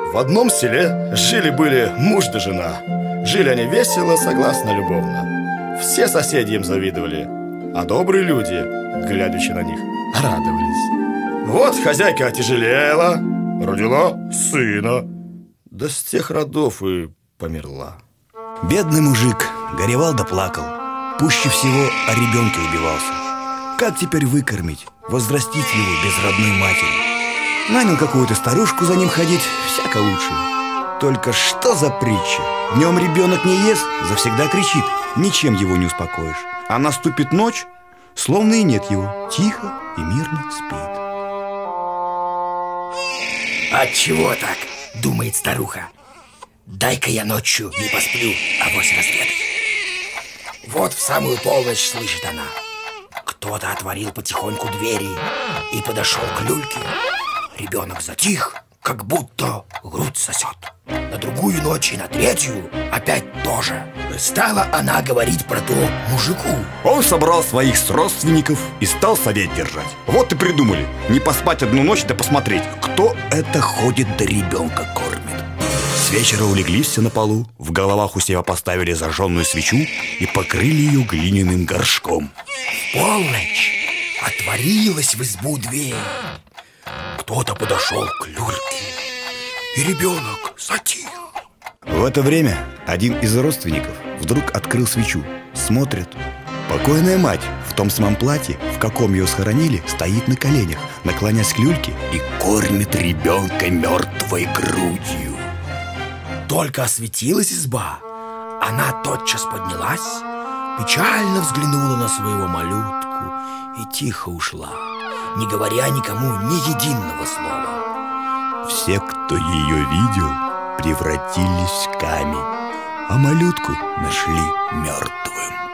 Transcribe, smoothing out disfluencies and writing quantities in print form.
В одном селе жили-были муж да жена. Жили они весело, согласно, любовно. Все соседи им завидовали, а добрые люди, глядячи на них, радовались. Вот хозяйка отяжелела, родила сына, да с тех родов и померла. Бедный мужик горевал да плакал. Пуще всего о ребенке убивался. Как теперь выкормить, возрастить его без родной матери? Нанял какую-то старушку за ним ходить, всяко лучше. Только что за притча? Днем ребенок не ест, завсегда кричит. Ничем его не успокоишь. А наступит ночь, словно и нет его. Тихо и мирно спит. Отчего так? Думает старуха. Дай-ка я ночью не посплю, авось разведаю. Вот в самую полночь слышит она. Кто-то отворил потихоньку двери и подошел к люльке. Ребенок затих, как будто грудь сосет. На другую ночь и на третью опять тоже. Стала она говорить про то мужику. Он собрал своих родственников и стал совет держать. Вот и придумали, не поспать одну ночь, да посмотреть, кто это ходит да ребенка кормит. С вечера улеглись все на полу, в головах у себя поставили зажженную свечу и покрыли ее глиняным горшком. В полночь отворилась в избу дверь. Кто-то подошел к люльке, и ребенок затих. В это время один из родственников вдруг открыл свечу. Смотрит, покойная мать в том самом платье, в каком ее схоронили, стоит на коленях, наклонясь к люльке и кормит ребенка мертвой грудью. Только осветилась изба, она тотчас поднялась, печально взглянула на своего малютку и тихо ушла, не говоря никому ни единого слова. Все, кто ее видел, превратились в камень, а малютку нашли мертвым.